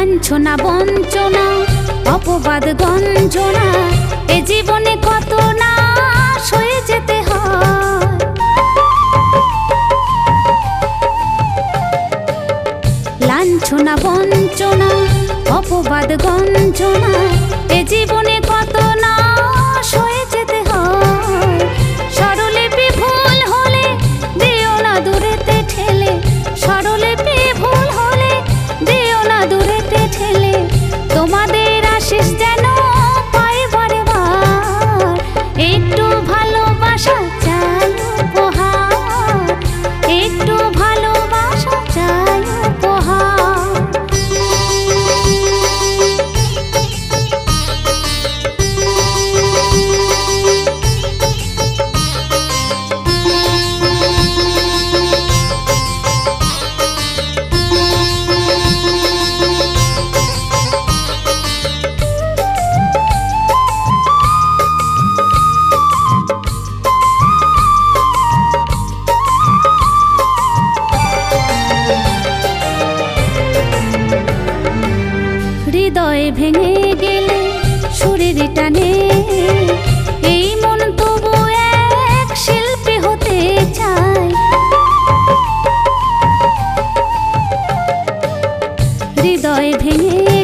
লাঞ্ছনা বঞ্চনা অপবাদ গঞ্জনা এ জীবনে কত না সয়ে যেতে হয়। লাঞ্ছনা বঞ্চনা অপবাদ গঞ্জনা এ জীবনে কত না সয়ে যেতে হয়। স্বরলিপি ভুল হলে দিও না দূরেতে ঠেলে, স্বরলিপি ভুল হলে দিও না দূরেতে ঠেলে। তোমাদের আশিস যেন পাই বারে বার, একটু ভালোবাসা চাই উপহার, একটু ভালোবাসা চাই উপহার। হৃদয় ভেঙে গেলে সুরের টানে এই মন তবু এক শিল্পী হতে চায়। হৃদয় ভেঙে